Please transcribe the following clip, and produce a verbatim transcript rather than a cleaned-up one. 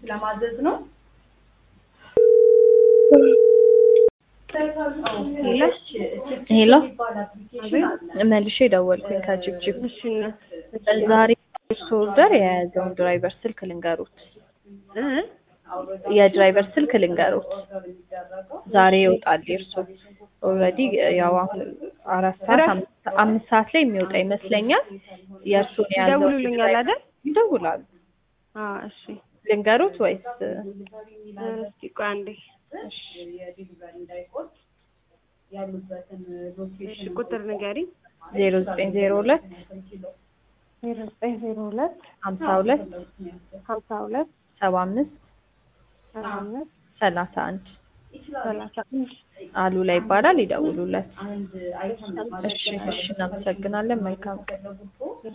ለማዘዝ ነው ሄሎ መልሼ ደወልኩኝ ከጅብጅብ ዛሬ ኦርደር የያዘውን ድራይቨር ስልክ ልንገሩት እ የድራይቨር ስልክ ልንገሩት ዛሬ ይወጣል እርሱ ኦልሬዲ ያው አሁን አራት ሰዓት አምስት ሰዓት ላይ የሚወጣ ይመስለኛል የእርሱን ያዘው ደውሉልኛል አይደል ይደውላሉ አዎ እሺ ልንገሩት ወይስ እስቲ ቆይ አንዴ እሺ የዲሊቨሪ እንዳይቆጥ ያሉበትን ሎኬሽን ቁጥር ንገሪ ዜሮ ዘጠኝ ዜሮ ሁለት ዜሮ ዘጠኝ ዜሮ ሁለት ሀምሳ ሁለት ሀምሳ ሁለት ሰባ አምስት ሰባ አምስት ሰላሳ አንድ ሰላሳ አንድ አሉላ ይባላል ይደውሉለት እሺ እሺ እናመሰግናለን መልካም ቀን